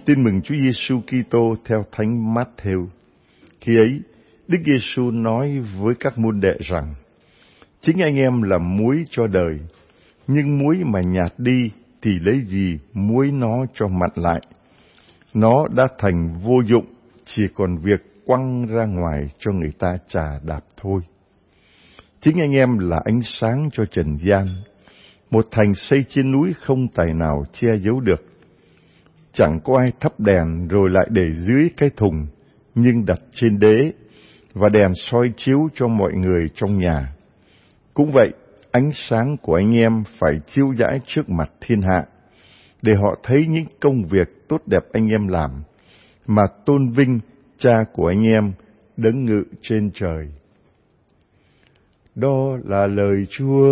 Tin mừng Chúa Giêsu Kitô theo Thánh Mát-thêu. Khi ấy, Đức Giêsu nói với các môn đệ rằng: chính anh em là muối cho đời, nhưng muối mà nhạt đi thì lấy gì muối nó cho mặn lại? Nó đã thành vô dụng, chỉ còn việc quăng ra ngoài cho người ta chà đạp thôi. Chính anh em là ánh sáng cho trần gian. Một thành xây trên núi không tài nào che giấu được. Chẳng có ai thắp đèn rồi lại để dưới cái thùng, nhưng đặt trên đế, và đèn soi chiếu cho mọi người trong nhà. Cũng vậy, ánh sáng của anh em phải chiếu rãi trước mặt thiên hạ, để họ thấy những công việc tốt đẹp anh em làm, mà tôn vinh Cha của anh em đấng ngự trên trời. Đó là lời Chúa.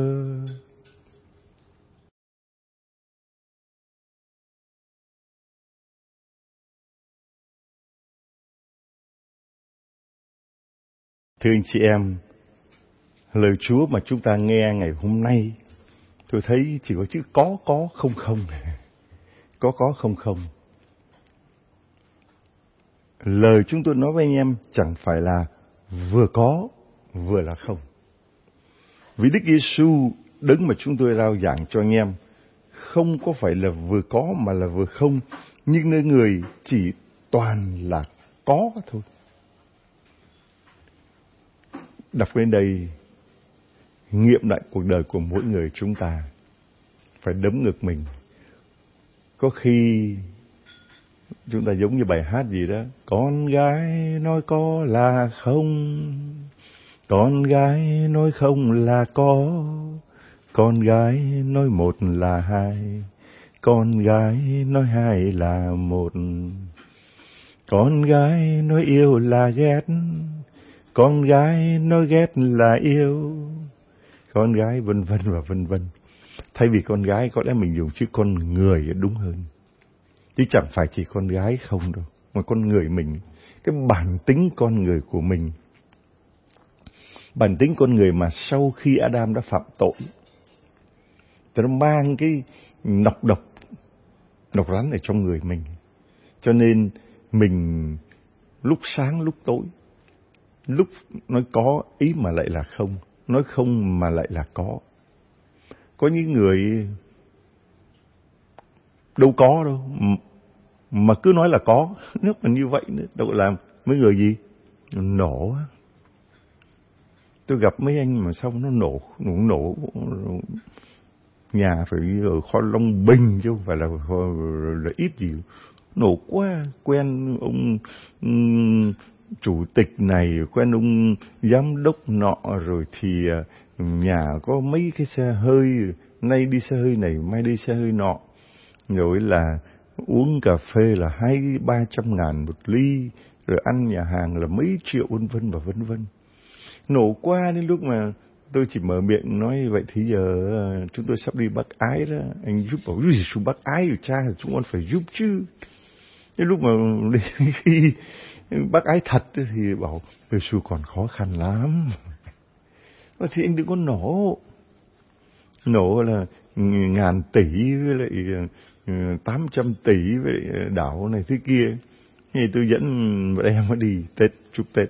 Thưa anh chị em, lời Chúa mà chúng ta nghe ngày hôm nay, tôi thấy chỉ có chữ có không không. Có không không. Lời chúng tôi nói với anh em chẳng phải là vừa có vừa là không. Vì Đức Giêsu đấng mà chúng tôi rao giảng cho anh em không có phải là vừa có mà là vừa không, nhưng nơi người chỉ toàn là có thôi. Đọc đến đây, nghiệm lại cuộc đời của mỗi người chúng ta, phải đấm ngực mình. Có khi chúng ta giống như bài hát gì đó: con gái nói có là không, con gái nói không là có, con gái nói một là hai, con gái nói hai là một, con gái nói yêu là ghét, con gái nói ghét là yêu, con gái vân vân và vân vân. Thay vì con gái, có lẽ mình dùng chữ con người đúng hơn. Chứ chẳng phải chỉ con gái không đâu, mà con người mình, cái bản tính con người của mình. Bản tính con người mà sau khi Adam đã phạm tội, thì nó mang cái nọc rắn ở trong người mình. Cho nên mình lúc sáng lúc tối, lúc nói có ý mà lại là không, nói không mà lại là có. Có những người đâu có đâu, mà cứ nói là có. Nếu mà như vậy nữa, đâu làm mấy người gì? Nổ. Tôi gặp mấy anh mà xong nó nổ. Nhà phải ở Kho Long Bình chứ không phải là ít gì. Nổ quá. Quen ông chủ tịch này, quen ông giám đốc nọ, rồi thì nhà có mấy cái xe hơi, nay đi xe hơi này, mai đi xe hơi nọ. Rồi là uống cà phê là 200-300 ngàn một ly, rồi ăn nhà hàng là mấy triệu vân vân và vân vân. Nổ qua đến lúc mà tôi chỉ mở miệng nói vậy thì giờ chúng tôi sắp đi Bác Ái đó, anh giúp bảo gì xuống Bác Ái rồi cha, chúng con phải giúp chứ. Đến lúc mà khi Bác Ái thật thì bảo Giêsu còn khó khăn lắm. Thì anh đừng có nổ là ngàn tỷ với lại 800 tỷ với lại đảo này thế kia. Thì tôi dẫn bọn em đi Tết, chúc Tết.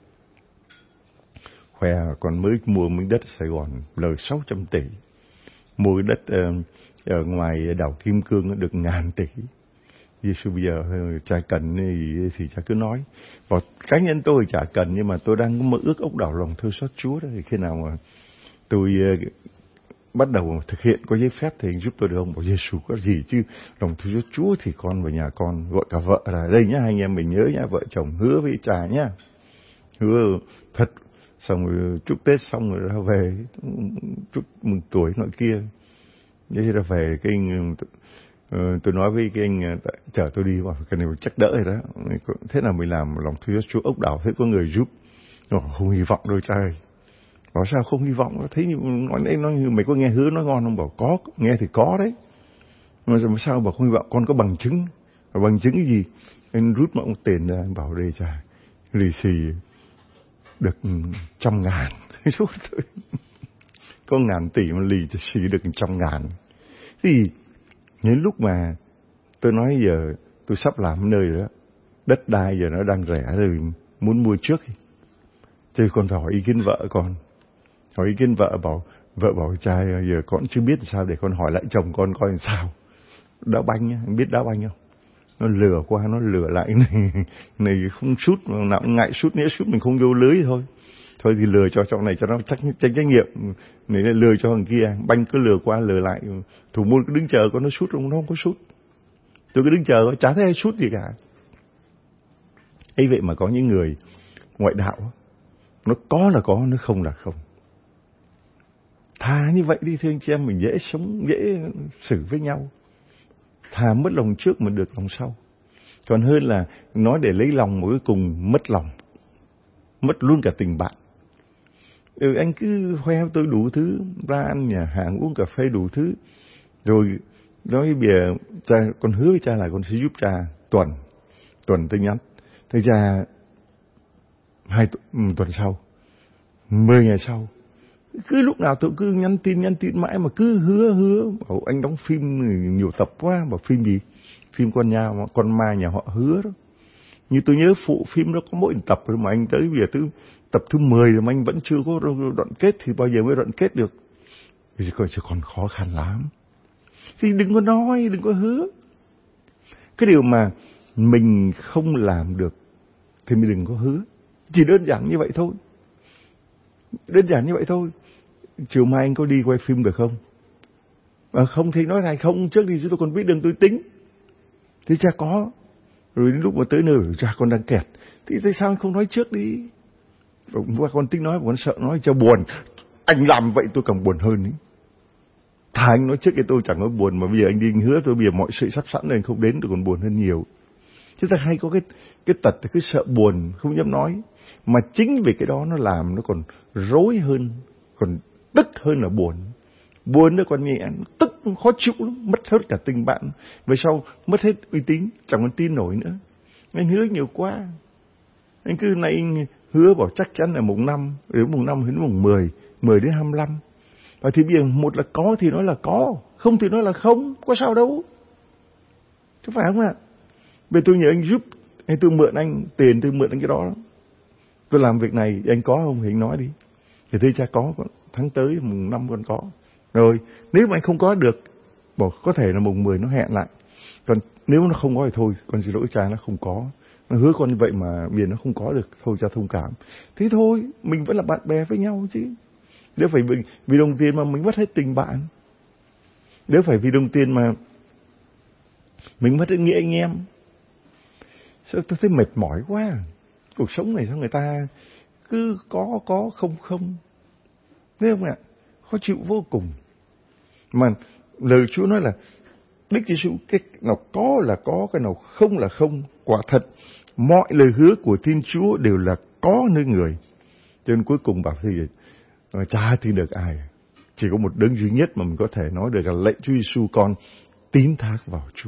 Khoe còn mới mua miếng đất ở Sài Gòn lời 600 tỷ. Mua cái đất ở ngoài đảo Kim Cương được ngàn tỷ. Giêsu bây giờ cha cần thì cha cứ nói. Và cá nhân tôi chả cần, nhưng mà tôi đang có mơ ước ốc đảo lòng thương xót Chúa đó. Thì khi nào mà tôi bắt đầu thực hiện có giấy phép thì giúp tôi được không? Bảo Giêsu có gì chứ, lòng thương xót Chúa thì con và nhà con, gọi cả vợ là đây nhá, anh em mình nhớ nhá, vợ chồng hứa với cha nhá, hứa thật. Xong rồi chúc Tết xong rồi ra về, chúc mừng tuổi nọ kia. Thế ra về cái anh, tôi nói với cái anh chở tôi đi, bảo cái này chắc đỡ rồi đó. Thế nào mình làm lòng thương xót Chúa ốc đảo, thế có người giúp. Không hy vọng đâu cha ơi. Bảo sao không hy vọng? Thấy nói mày có nghe hứa nói ngon không? Bảo có, nghe thì có đấy. Mà sao bảo không hy vọng? Con có bằng chứng. Bằng chứng cái gì? Anh rút một tiền ra, anh bảo đây cha, lì xì được 100.000. Có 1.000 tỷ mà lì xì được 100.000. Thì những lúc mà tôi nói giờ tôi sắp làm nơi rồi đó. Đất đai giờ nó đang rẻ rồi, muốn mua trước. Chứ con phải hỏi ý kiến vợ con. Hỏi ý kiến vợ bảo trai giờ con chưa biết sao, để con hỏi lại chồng con coi làm sao. Đá banh nhá, biết đá banh không? Nó lừa qua, nó lừa lại này không sút, nào cũng ngại sút, nghĩa sút mình không vô lưới thôi. Thôi thì lừa cho này cho nó trách nhiệm, này lừa cho thằng kia, banh cứ lừa qua lừa lại, thủ môn cứ đứng chờ có nó sút không, nó không có sút. Tôi cứ đứng chờ, chả thấy ai sút gì cả. Ấy vậy mà có những người ngoại đạo, nó có là có, nó không là không. Thà như vậy đi thưa anh chị em, mình dễ sống, dễ xử với nhau. Thà mất lòng trước mà được lòng sau. Còn hơn là nói để lấy lòng mà cuối cùng mất lòng, mất luôn cả tình bạn. Anh cứ khoe tôi đủ thứ, ra ăn nhà hàng uống cà phê đủ thứ, rồi nói bây giờ cha, con hứa với cha là con sẽ giúp cha tuần tôi nhắn. Thế cha 2 tuần sau, 10 ngày sau, cứ lúc nào tôi cứ nhắn tin mãi mà cứ hứa. Bảo anh đóng phim nhiều tập quá, bảo phim gì? Phim con ma nhà họ Hứa đó. Như tôi nhớ phụ phim đó có mỗi tập rồi mà anh tới bây giờ tới tập thứ 10 rồi mà anh vẫn chưa có đoạn kết, thì bao giờ mới đoạn kết được? Vì còn khó khăn lắm. Thì đừng có nói, đừng có hứa. Cái điều mà mình không làm được thì mình đừng có hứa. Chỉ đơn giản như vậy thôi. Đơn giản như vậy thôi. Chiều mai anh có đi quay phim được không? Không thì nói này không, trước đi chứ tôi còn biết đường tôi tính. Thì cha có. Rồi đến lúc mà tới nơi cha con đang kẹt. Thì tại sao anh không nói trước đi? Rồi con tính nói, con sợ nói cho buồn. Anh làm vậy tôi càng buồn hơn ấy. Thà anh nói trước cái tôi chẳng có buồn, mà bây giờ anh đi hứa tôi bây giờ mọi sự sắp sẵn rồi anh không đến tôi còn buồn hơn nhiều. Chúng ta hay có cái tật cứ sợ buồn, không dám nói. Mà chính vì cái đó nó làm nó còn rối hơn, còn tức hơn là buồn. Buồn nó còn nhẹ, tức khó chịu lắm, mất hết cả tình bạn. Về sau mất hết uy tín, chẳng còn tin nổi nữa. Anh hứa nhiều quá. Anh cứ này anh hứa bảo chắc chắn là mùng 5, đến mùng 5 đến mùng 10, 10 đến 25. Và thì bây giờ một là có thì nói là có, không thì nói là không, có sao đâu. Chứ phải không ạ? Bây giờ tôi nhờ anh giúp, hay tôi mượn anh tiền, tôi mượn anh cái đó. Tôi làm việc này, anh có không thì anh nói đi. Thì thưa cha có, tháng tới mùng 5 con có. Rồi, nếu mà anh không có được, bảo có thể là mùng 10 nó hẹn lại. Còn nếu nó không có thì thôi, con xin lỗi cha nó không có. Nó hứa con như vậy mà bây giờ nó không có được, thôi cha thông cảm. Thế thôi, mình vẫn là bạn bè với nhau chứ. Nếu phải vì đồng tiền mà mình mất hết tình bạn. Nếu phải vì đồng tiền mà mình mất hết nghĩa anh em. Sao tôi thấy mệt mỏi quá. Cuộc sống này sao người ta cứ có không. Thấy không ạ? Khó chịu vô cùng. Mà lời Chúa nói là Đức Giêsu cái nào có là có, cái nào không là không. Quả thật mọi lời hứa của Thiên Chúa đều là có nơi người. Cho nên cuối cùng bảo thì chả tin được ai. Chỉ có một đấng duy nhất mà mình có thể nói được là lạy Chúa Giêsu con tín thác vào Chúa.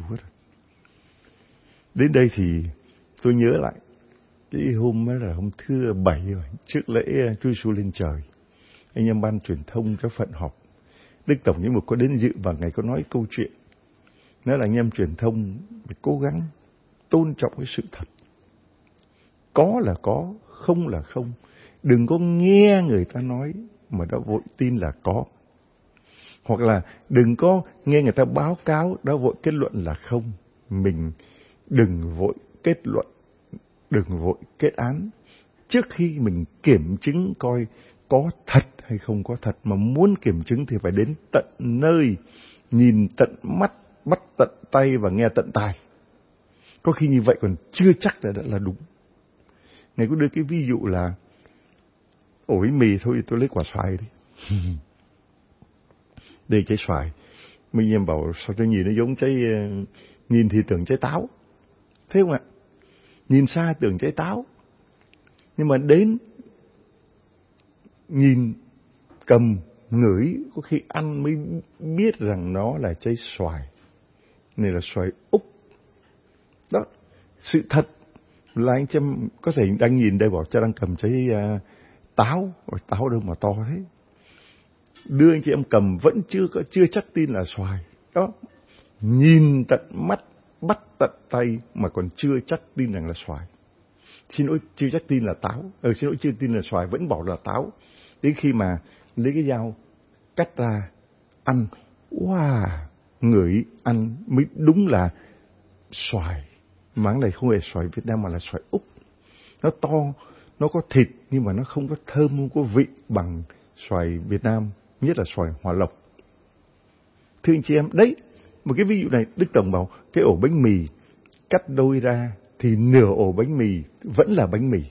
Đến đây thì tôi nhớ lại cái hôm đó là hôm thứ 7 rồi, trước lễ Chúa Giêsu lên trời. Anh em ban truyền thông cái phận họp, Đức Tổng giám mục có đến dự và Ngài có nói câu chuyện. Nói là anh em truyền thông phải cố gắng tôn trọng cái sự thật. Có là có, không là không. Đừng có nghe người ta nói mà đã vội tin là có. Hoặc là đừng có nghe người ta báo cáo đã vội kết luận là không. Mình đừng vội kết luận, đừng vội kết án. Trước khi mình kiểm chứng coi có thật hay không có thật, mà muốn kiểm chứng thì phải đến tận nơi, nhìn tận mắt, bắt tận tay và nghe tận tai. Có khi như vậy còn chưa chắc là đúng. Ngài có đưa cái ví dụ là ổi mì thôi, tôi lấy quả xoài đi. Đây trái xoài. Mấy em bảo sao cho nhìn nó giống trái, nhìn thì tưởng trái táo. Thấy không ạ? Nhìn xa tưởng trái táo. Nhưng mà đến nhìn, cầm, ngửi, có khi ăn mới biết rằng nó là trái xoài. Này là xoài Úc. Đó, sự thật là anh chị em có thể đang nhìn đây bảo cha đang cầm trái táo. Táo đâu mà to thế. Đưa anh chị em cầm vẫn chưa chắc tin là xoài. Đó, nhìn tận mắt, bắt tận tay mà còn chưa chắc tin rằng là xoài. Xin lỗi, chưa chắc tin là táo. Xin lỗi, chưa tin là xoài, vẫn bảo là táo. Đến khi mà lấy cái dao cắt ra ăn, wow, ngửi ăn mới đúng là xoài. Máng này không phải xoài Việt Nam mà là xoài Úc. Nó to, nó có thịt nhưng mà nó không có thơm, không có vị bằng xoài Việt Nam, nhất là xoài Hòa Lộc. Thưa anh chị em, đấy, một cái ví dụ này, Đức Tổng bảo cái ổ bánh mì cắt đôi ra thì nửa ổ bánh mì vẫn là bánh mì.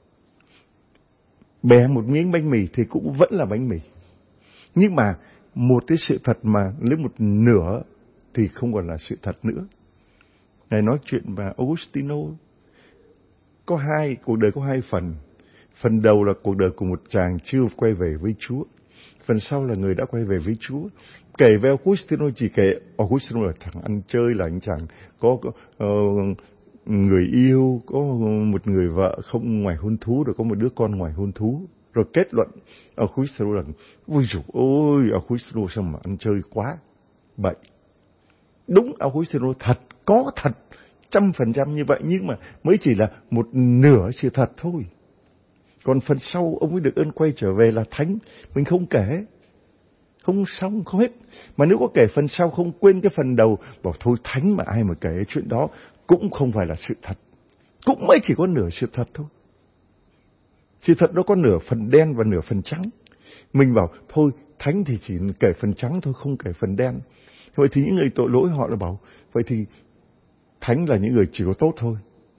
Bẻ một miếng bánh mì thì cũng vẫn là bánh mì. Nhưng mà một cái sự thật mà lấy một nửa thì không còn là sự thật nữa. Ngài nói chuyện và Augustino có cuộc đời có hai phần. Phần đầu là cuộc đời của một chàng chưa quay về với Chúa. Phần sau là người đã quay về với Chúa. Kể về Augustino chỉ kể Augustino là thằng ăn chơi, là anh chàng có người yêu, có một người vợ không ngoài hôn thú, rồi có một đứa con ngoài hôn thú. Rồi kết luận Augustino là ôi dồi ôi, Augustino sao mà ăn chơi quá bậy. Đúng, Augustino có thật 100% như vậy, nhưng mà mới chỉ là một nửa sự thật thôi. Còn phần sau ông ấy được ơn quay trở về là thánh, mình không kể. Không xong, không hết. Mà nếu có kể phần sau không quên cái phần đầu, bảo thôi thánh mà ai mà kể chuyện đó, cũng không phải là sự thật. Cũng mới chỉ có nửa sự thật thôi. Sự thật nó có nửa phần đen và nửa phần trắng. Mình bảo thôi thánh thì chỉ kể phần trắng thôi, không kể phần đen. Vậy thì những người tội lỗi họ là bảo, vậy thì thánh là những người chỉ có tốt thôi.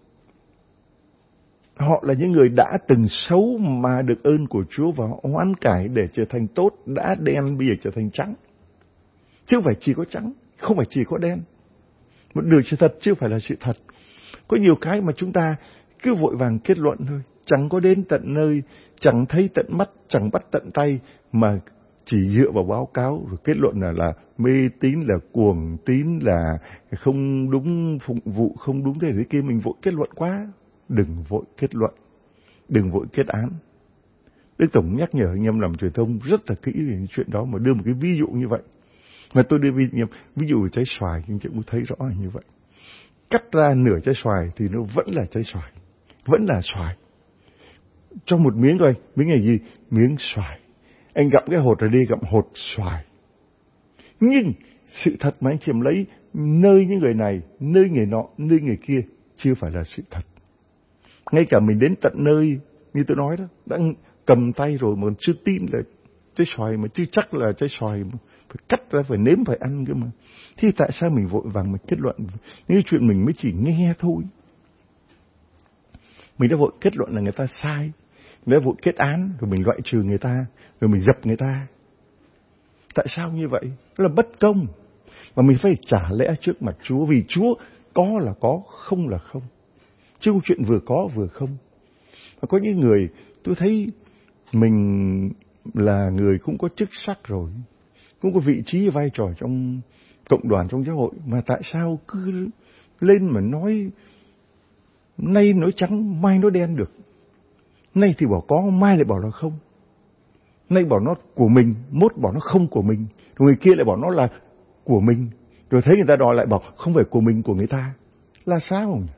Họ là những người đã từng xấu mà được ơn của Chúa và họ hoán cải để trở thành tốt, đã đen bây giờ trở thành trắng. Chứ không phải chỉ có trắng, không phải chỉ có đen. Một nửa sự thật chưa phải là sự thật. Có nhiều cái mà chúng ta cứ vội vàng kết luận thôi, chẳng có đến tận nơi, chẳng thấy tận mắt, chẳng bắt tận tay, mà chỉ dựa vào báo cáo rồi kết luận là mê tín, là cuồng tín, là không đúng phụng vụ, không đúng thế kia. Mình vội kết luận quá. Đừng vội kết luận, đừng vội kết án. Đức Tổng nhắc nhở anh em làm truyền thông rất là kỹ về chuyện đó, mà đưa một cái ví dụ như vậy. Mà tôi đưa ví dụ về trái xoài, anh chị cũng thấy rõ là như vậy. Cắt ra nửa trái xoài thì nó vẫn là trái xoài, vẫn là xoài. Cho một miếng thôi, miếng này gì? Miếng xoài. Anh gặm cái hột rồi đi, gặm hột xoài. Nhưng sự thật mà anh chị em lấy nơi những người này, nơi người nọ, nơi người kia chưa phải là sự thật. Ngay cả mình đến tận nơi, như tôi nói đó, đã cầm tay rồi mà chưa tin là trái xoài, mà chưa chắc là trái xoài, mà phải cắt ra, phải nếm, phải ăn cơ mà. Thì tại sao mình vội vàng mình kết luận những chuyện mình mới chỉ nghe thôi? Mình đã vội kết luận là người ta sai, mình đã vội kết án, rồi mình loại trừ người ta, rồi mình dập người ta. Tại sao như vậy? Đó là bất công. Mà mình phải trả lẽ trước mặt Chúa, vì Chúa có là có, không là không. Chứ không chuyện vừa có vừa không. Và có những người, tôi thấy mình là người cũng có chức sắc rồi, cũng có vị trí vai trò trong cộng đoàn, trong giáo hội, mà tại sao cứ lên mà nói nay nói trắng, mai nói đen được. Nay thì bảo có, mai lại bảo là không. Nay bảo nó của mình, mốt bảo nó không của mình, rồi người kia lại bảo nó là của mình, rồi thấy người ta đòi lại bảo không phải của mình, của người ta. Là sao nhỉ?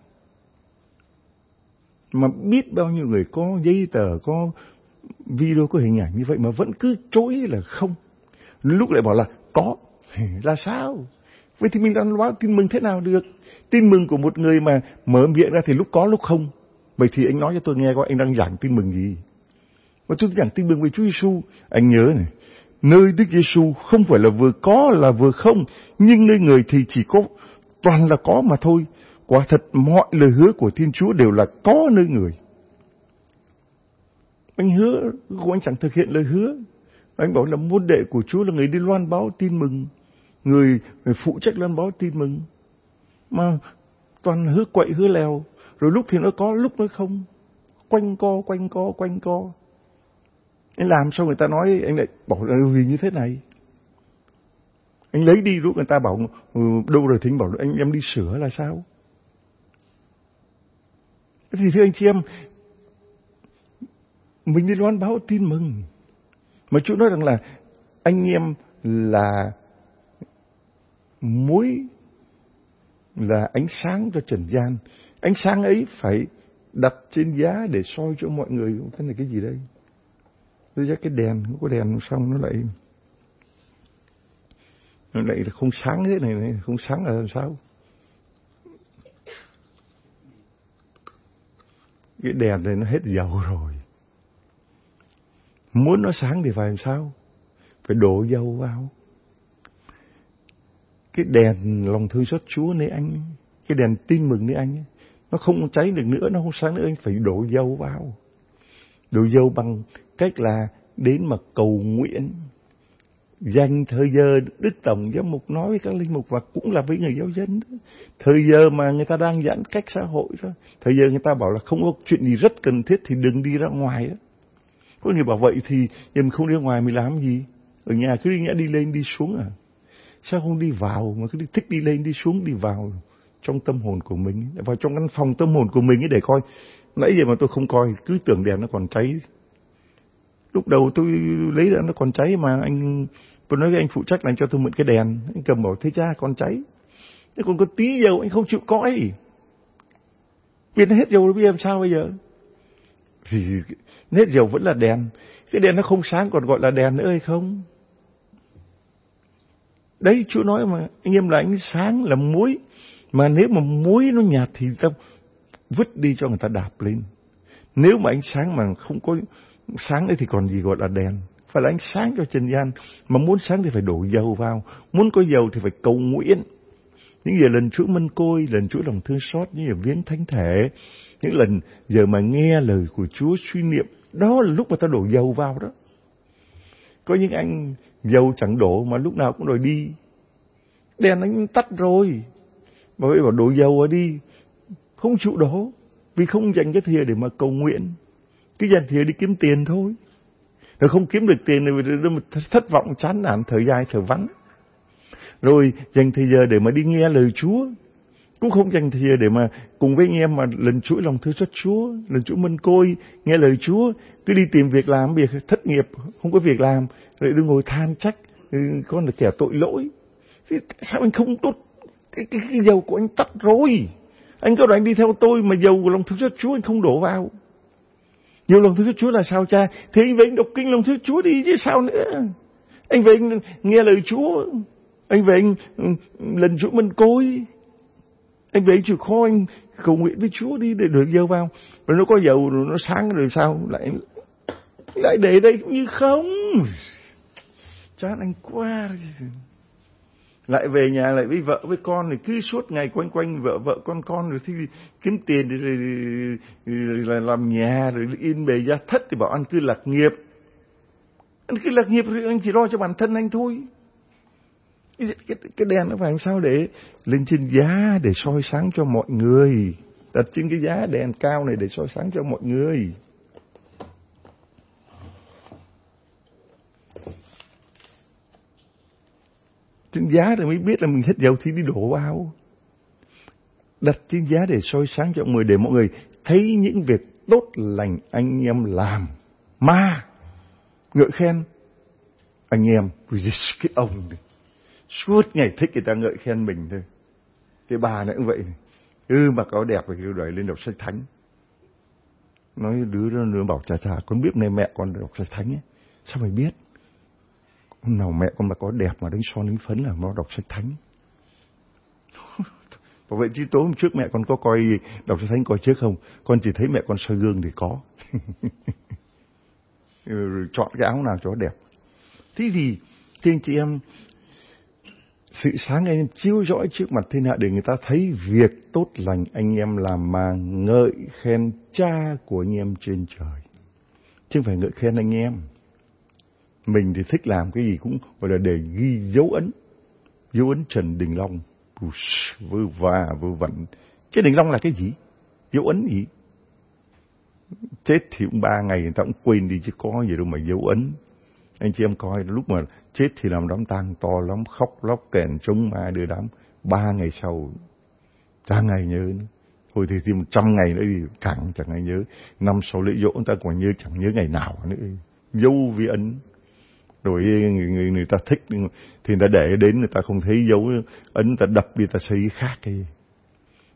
Mà biết bao nhiêu người có giấy tờ, có video, có hình ảnh như vậy mà vẫn cứ chối là không. Lúc lại bảo là có. Là sao? Vậy thì mình loan báo tin mừng thế nào được? Tin mừng của một người mà mở miệng ra thì lúc có lúc không. Vậy thì anh nói cho tôi nghe coi anh đang giảng tin mừng gì? Và tôi giảng tin mừng về Chúa Giêsu. Anh nhớ này, nơi Đức Giêsu không phải là vừa có là vừa không, nhưng nơi người thì chỉ có toàn là có mà thôi. Quả thật mọi lời hứa của Thiên Chúa đều là có nơi người. Anh hứa, anh chẳng thực hiện lời hứa. Anh bảo là môn đệ của Chúa là người đi loan báo tin mừng, người phụ trách loan báo tin mừng. Mà toàn hứa quậy hứa lèo, rồi lúc thì nó có, lúc nó không. Quanh co. Anh làm sao người ta nói, anh lại bảo là vì như thế này. Anh lấy đi, lúc người ta bảo đâu rồi thì anh bảo anh em đi sửa là sao? Thì thưa anh chị em, mình đi loan báo tin mừng. Mà Chúa nói rằng là anh em là mối là ánh sáng cho trần gian. Ánh sáng ấy phải đặt trên giá để soi cho mọi người. Cái này cái gì đây? Tôi ra cái đèn, không có đèn xong nó lại là không sáng thế này, không sáng là làm sao? Cái đèn này nó hết dầu rồi. Muốn nó sáng thì phải làm sao? Phải đổ dầu vào. Cái đèn lòng thương xót Chúa này anh, cái đèn tin mừng này anh, nó không cháy được nữa, nó không sáng nữa, anh phải đổ dầu vào. Đổ dầu bằng cách là đến mà cầu nguyện, dành thời giờ. Đức Tổng Giám mục nói với các linh mục và cũng là với người giáo dân đó. Thời giờ mà người ta đang giãn cách xã hội đó, thời giờ người ta bảo là không có chuyện gì rất cần thiết thì đừng đi ra ngoài đó. Có người bảo vậy thì mình không đi ra ngoài mình làm gì? Ở nhà cứ đi lên đi xuống à? Sao không đi vào mà cứ thích đi lên đi xuống, đi vào trong tâm hồn của mình, vào trong căn phòng tâm hồn của mình để coi. Nãy giờ mà tôi không coi, cứ tưởng đèn nó còn cháy. Lúc đầu tôi lấy ra nó còn cháy mà tôi nói với anh phụ trách là anh cho tôi mượn cái đèn. Anh cầm bảo thế cha còn cháy. Thế còn có tí dầu anh không chịu coi. Biết nó hết dầu rồi bây giờ làm sao bây giờ? Thì hết dầu vẫn là đèn. Cái đèn nó không sáng còn gọi là đèn nữa hay không? Đấy Chúa nói mà, anh em là ánh sáng, là muối. Mà nếu mà muối nó nhạt thì ta vứt đi cho người ta đạp lên. Nếu mà ánh sáng mà không có sáng ấy thì còn gì gọi là đèn. Phải là ánh sáng cho trần gian. Mà muốn sáng thì phải đổ dầu vào. Muốn có dầu thì phải cầu nguyện. Những giờ lần Chúa mân côi, lần Chúa lòng thương xót, những giờ viếng thánh thể, những lần giờ mà nghe lời của Chúa suy niệm, đó là lúc mà ta đổ dầu vào đó. Có những anh dầu chẳng đổ mà lúc nào cũng đòi đi. Đèn anh tắt rồi. Mà vậy bảo đổ dầu ở đi. Không chịu đổ. Vì không dành cái thìa để mà cầu nguyện. Cứ dành thìa đi kiếm tiền thôi. Rồi không kiếm được tiền rồi thất vọng chán nản thời gian thở vắng. Rồi dành thời giờ để mà đi nghe lời Chúa. Cũng không dành thời giờ để mà cùng với anh em mà lần chuỗi lòng thương xót Chúa, lần chuỗi mân côi, nghe lời Chúa. Cứ đi tìm việc làm, việc thất nghiệp, không có việc làm, rồi đừng ngồi than trách, con là kẻ tội lỗi. Thế sao anh không tốt? Cái dầu của anh tắt rồi. Anh có nói anh đi theo tôi mà dầu của lòng thương xót Chúa anh không đổ vào. Nhiều lòng thương xót Chúa là sao cha? Thế anh về anh đọc kinh lòng thương xót Chúa đi chứ sao nữa. Anh về anh nghe lời Chúa. Anh về anh lần chuỗi mân côi. Anh về anh chịu khó anh cầu nguyện với Chúa đi để được dầu vào. Rồi nó có dầu rồi nó sáng rồi sao? Lại để đây cũng như không. Chán anh quá. Lại về nhà lại với vợ với con thì cứ suốt ngày quanh vợ con rồi thì kiếm tiền rồi làm nhà rồi yên bề gia thất thì bảo anh cứ lạc nghiệp. Anh cứ lạc nghiệp rồi anh chỉ lo cho bản thân anh thôi. Cái đèn nó phải làm sao để lên trên giá để soi sáng cho mọi người. Đặt trên cái giá đèn cao này để soi sáng cho mọi người. Trên giá rồi mới biết là mình hết dầu thì đi đổ vào. Đặt trên giá để soi sáng cho mọi người, để mọi người thấy những việc tốt lành anh em làm. Mà ngợi khen anh em, cái ông này suốt ngày thích người ta ngợi khen mình thôi. Cái bà này cũng vậy. Mặc áo đẹp rồi kêu đẩy lên đọc sách thánh. Nói đứa nó bảo chà con biết nay mẹ con đọc sách thánh ấy. Sao mày biết? Hôm nào mẹ con mà có đẹp mà đánh son đánh phấn là nó đọc sách thánh. Và vậy chứ tối hôm trước mẹ con có coi đọc sách thánh coi trước không? Con chỉ thấy mẹ con soi gương thì có. Rồi chọn cái áo nào cho nó đẹp. Thế thì anh chị em, sự sáng anh em chiếu dõi trước mặt thiên hạ để người ta thấy việc tốt lành anh em làm mà ngợi khen Cha của anh em trên trời. Chứ không phải ngợi khen anh em. Mình thì thích làm cái gì cũng gọi là để ghi dấu ấn Trần Đình Long, vơ vẩn. Cái Đình Long là cái gì? Dấu ấn gì? Chết thì cũng 3 ngày người ta cũng quên đi chứ có gì đâu mà dấu ấn. Anh chị em coi lúc mà chết thì làm đám tang to lắm, khóc lóc kèn trống ma đưa đám. 3 ngày sau chẳng ngày nhớ nữa. Thôi thì 100 ngày nữa thì chẳng ngày nhớ. Năm sau lễ dỗ người ta còn nhớ chẳng nhớ ngày nào nữa. Dấu vi ấn. Rồi người ta thích thì người ta để đến người ta không thấy dấu ấn, người ta đập đi, người ta xây khác.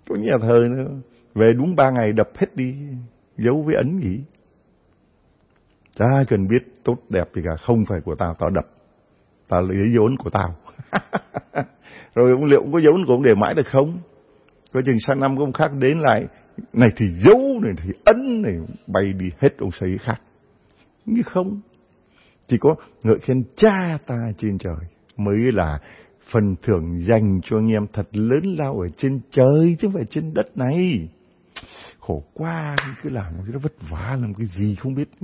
Có nhà thờ nữa, về đúng 3 ngày đập hết đi, dấu với ấn gì. Chả cần biết tốt đẹp gì cả, không phải của tao, tao đập. Tao lấy dấu ấn của tao. Rồi ông liệu ông có dấu ấn của ông để mãi được không? Có chừng sang năm có ông khác đến lại, này thì dấu, này thì ấn, này bay đi hết, ông xây khác. Nhưng không. Chỉ có ngợi khen Cha ta trên trời mới là phần thưởng dành cho anh em thật lớn lao ở trên trời, chứ không phải trên đất này. Khổ quá, cứ làm cái đó vất vả, làm cái gì không biết.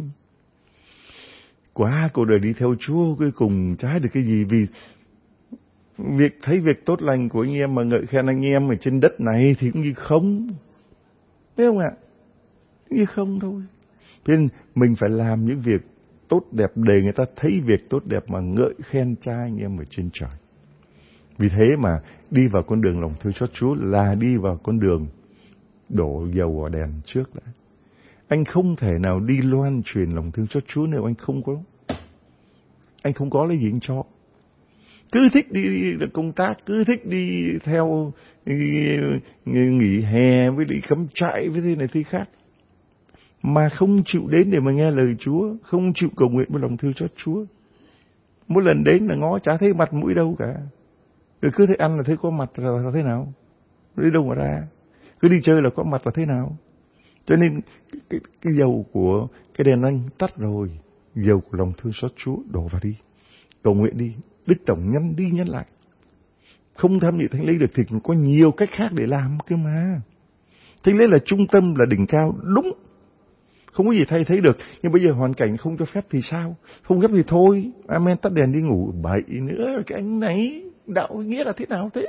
Quá cuộc đời đi theo Chúa cuối cùng trái được cái gì, vì thấy việc tốt lành của anh em mà ngợi khen anh em ở trên đất này thì cũng như không. Thấy không ạ? Như không thôi. Thế nên mình phải làm những việc tốt đẹp để người ta thấy việc tốt đẹp mà ngợi khen Cha anh em ở trên trời. Vì thế mà đi vào con đường lòng thương xót Chúa là đi vào con đường đổ dầu vào đèn trước đã. Anh không thể nào đi loan truyền lòng thương xót Chúa nếu anh không có lấy gì anh cho. Cứ thích đi công tác, cứ thích đi theo nghỉ hè với đi cắm trại với thế này thế khác, mà không chịu đến để mà nghe lời Chúa, không chịu cầu nguyện với lòng thương xót Chúa. Mỗi lần đến là ngó chả thấy mặt mũi đâu cả. Rồi cứ thấy ăn là thấy có mặt là thế nào? Đi đâu mà ra? Cứ đi chơi là có mặt là thế nào? Cho nên cái dầu của cái đèn anh tắt rồi, dầu của lòng thương xót Chúa đổ vào đi. Cầu nguyện đi, Đức Tổng nhắn đi nhắn lại. Không tham dự thánh lễ được thì có nhiều cách khác để làm cơ mà. Thánh lễ là trung tâm, là đỉnh cao, đúng. Không có gì thay thế được. Nhưng bây giờ hoàn cảnh không cho phép thì sao? Không phép thì thôi, amen, tắt đèn đi ngủ. Bậy nữa, cái anh này, đạo nghĩa là thế nào thế?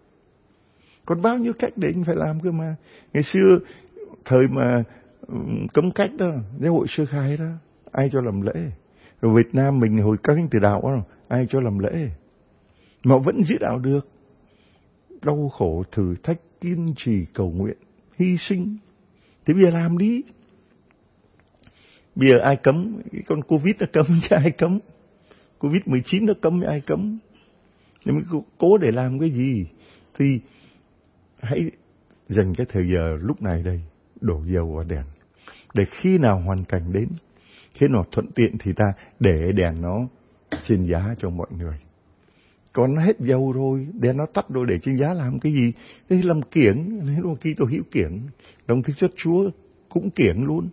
Còn bao nhiêu cách để anh phải làm cơ mà. Ngày xưa, thời mà cấm cách đó, giáo hội sơ khai đó, ai cho làm lễ? Rồi Việt Nam mình hồi các anh tử đạo đó, ai cho làm lễ? Mà vẫn giữ đạo được. Đau khổ, thử thách, kiên trì, cầu nguyện, hy sinh. Thế bây giờ làm đi. Bây giờ ai cấm? Cái con Covid nó cấm chứ ai cấm? Covid-19 nó cấm chứ ai cấm? Nhưng mình cố để làm cái gì? Thì hãy dành cái thời giờ lúc này đây, đổ dầu vào đèn. Để khi nào hoàn cảnh đến, khi nào thuận tiện thì ta để đèn nó trên giá cho mọi người. Còn nó hết dầu rồi, đèn nó tắt rồi, để trên giá làm cái gì? Thế làm kiểng, Kitô hữu kiểng. Lòng thương xót Chúa cũng kiểng luôn.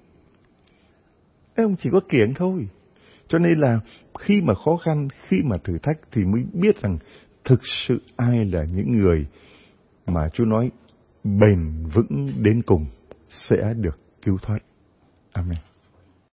Ông chỉ có kiểng thôi. Cho nên là khi mà khó khăn, khi mà thử thách thì mới biết rằng thực sự ai là những người mà Chúa nói bền vững đến cùng sẽ được cứu thoát. Amen.